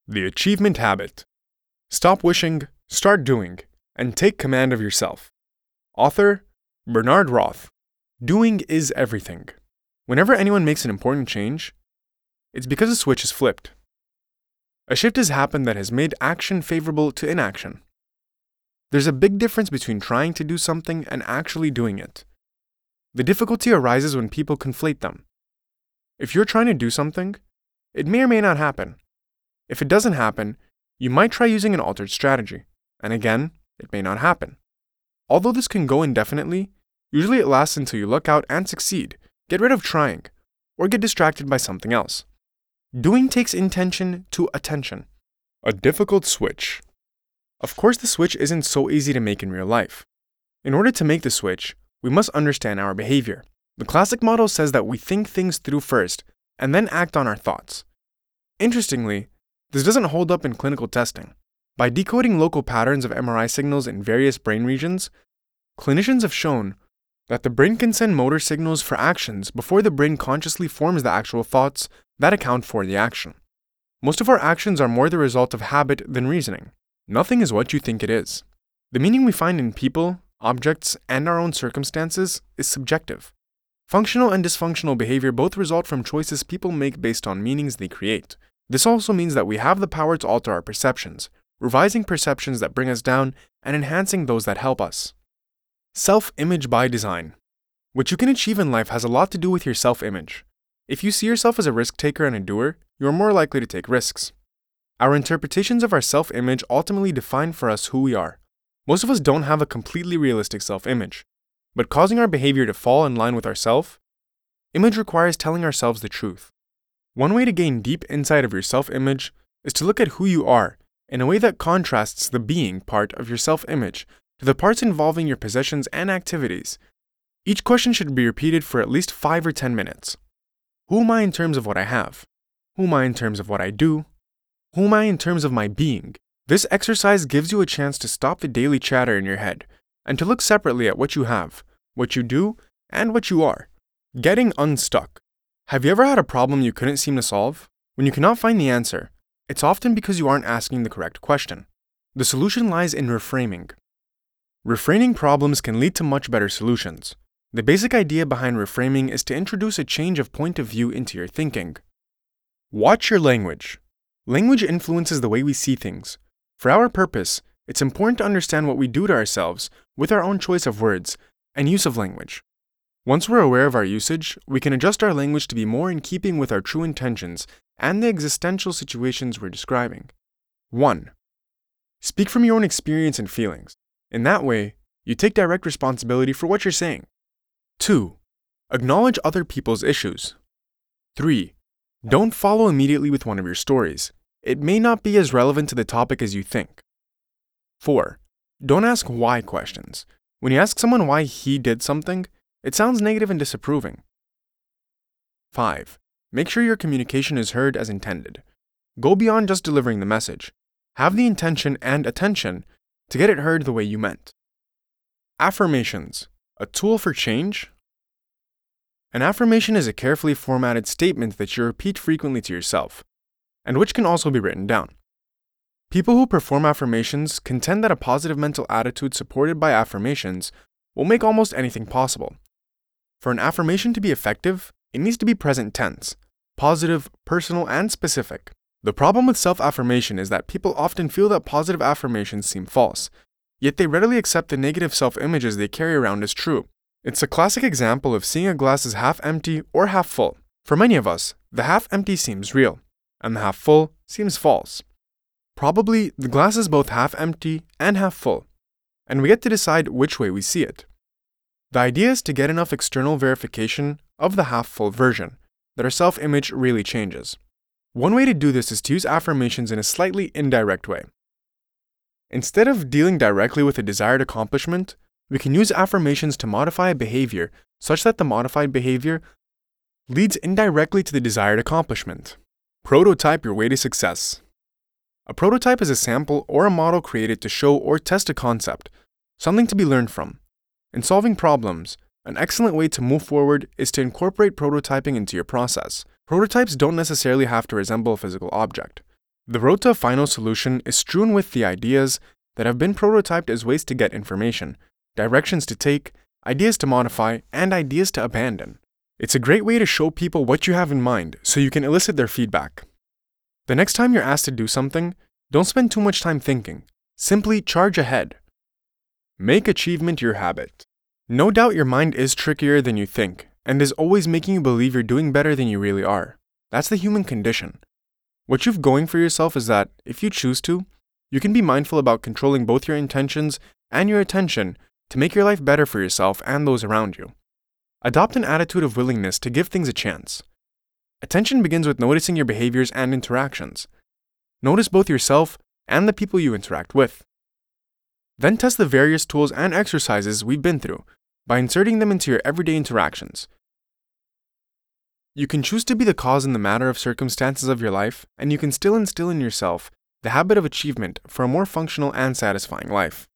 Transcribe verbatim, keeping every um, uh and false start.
The Achievement Habit. Stop wishing, start doing, and take command of yourself. Author, Bernard Roth. Doing is everything. Whenever anyone makes an important change, it's because a switch is flipped. A shift has happened that has made action favorable to inaction. There's a big difference between trying to do something and actually doing it. The difficulty arises when people conflate them. If you're trying to do something, it may or may not happen. If it doesn't happen, you might try using an altered strategy, and again, it may not happen. Although this can go indefinitely, usually it lasts until you luck out and succeed, get rid of trying, or get distracted by something else. Doing takes intention to attention. A difficult switch. Of course, the switch isn't so easy to make in real life. In order to make the switch, we must understand our behavior. The classic model says that we think things through first, and then act on our thoughts. Interestingly, this doesn't hold up in clinical testing. By decoding local patterns of M R I signals in various brain regions, clinicians have shown that the brain can send motor signals for actions before the brain consciously forms the actual thoughts that account for the action. Most of our actions are more the result of habit than reasoning. Nothing is what you think it is. The meaning we find in people, objects, and our own circumstances is subjective. Functional and dysfunctional behavior both result from choices people make based on meanings they create. This also means that we have the power to alter our perceptions, revising perceptions that bring us down and enhancing those that help us. Self-image by design. What you can achieve in life has a lot to do with your self-image. If you see yourself as a risk-taker and a doer, you are more likely to take risks. Our interpretations of our self-image ultimately define for us who we are. Most of us don't have a completely realistic self-image, but causing our behavior to fall in line with our self-image requires telling ourselves the truth. One way to gain deep insight of your self-image is to look at who you are in a way that contrasts the being part of your self-image to the parts involving your possessions and activities. Each question should be repeated for at least five or ten minutes. Who am I in terms of what I have? Who am I in terms of what I do? Who am I in terms of my being? This exercise gives you a chance to stop the daily chatter in your head and to look separately at what you have, what you do, and what you are. Getting unstuck. Have you ever had a problem you couldn't seem to solve? When you cannot find the answer, it's often because you aren't asking the correct question. The solution lies in reframing. Reframing problems can lead to much better solutions. The basic idea behind reframing is to introduce a change of point of view into your thinking. Watch your language. Language influences the way we see things. For our purpose, it's important to understand what we do to ourselves with our own choice of words and use of language. Once we're aware of our usage, we can adjust our language to be more in keeping with our true intentions and the existential situations we're describing. one. Speak from your own experience and feelings. In that way, you take direct responsibility for what you're saying. two. Acknowledge other people's issues. three. Don't follow immediately with one of your stories. It may not be as relevant to the topic as you think. four. Don't ask why questions. When you ask someone why he did something, it sounds negative and disapproving. five. Make sure your communication is heard as intended. Go beyond just delivering the message. Have the intention and attention to get it heard the way you meant. Affirmations. A tool for change? An affirmation is a carefully formatted statement that you repeat frequently to yourself, and which can also be written down. People who perform affirmations contend that a positive mental attitude supported by affirmations will make almost anything possible. For an affirmation to be effective, it needs to be present tense, positive, personal, and specific. The problem with self-affirmation is that people often feel that positive affirmations seem false, yet they readily accept the negative self-images they carry around as true. It's a classic example of seeing a glass as half empty or half full. For many of us, the half empty seems real, and the half full seems false. Probably, the glass is both half empty and half full, and we get to decide which way we see it. The idea is to get enough external verification of the half-full version that our self-image really changes. One way to do this is to use affirmations in a slightly indirect way. Instead of dealing directly with a desired accomplishment, we can use affirmations to modify a behavior such that the modified behavior leads indirectly to the desired accomplishment. Prototype your way to success. A prototype is a sample or a model created to show or test a concept, something to be learned from. In solving problems, an excellent way to move forward is to incorporate prototyping into your process. Prototypes don't necessarily have to resemble a physical object. The road to a final solution is strewn with the ideas that have been prototyped as ways to get information, directions to take, ideas to modify, and ideas to abandon. It's a great way to show people what you have in mind so you can elicit their feedback. The next time you're asked to do something, don't spend too much time thinking. Simply charge ahead. Make achievement your habit. No doubt your mind is trickier than you think and is always making you believe you're doing better than you really are. That's the human condition. What you've going for yourself is that, if you choose to, you can be mindful about controlling both your intentions and your attention to make your life better for yourself and those around you. Adopt an attitude of willingness to give things a chance. Attention begins with noticing your behaviors and interactions. Notice both yourself and the people you interact with. Then test the various tools and exercises we've been through by inserting them into your everyday interactions. You can choose to be the cause in the matter of circumstances of your life, and you can still instill in yourself the habit of achievement for a more functional and satisfying life.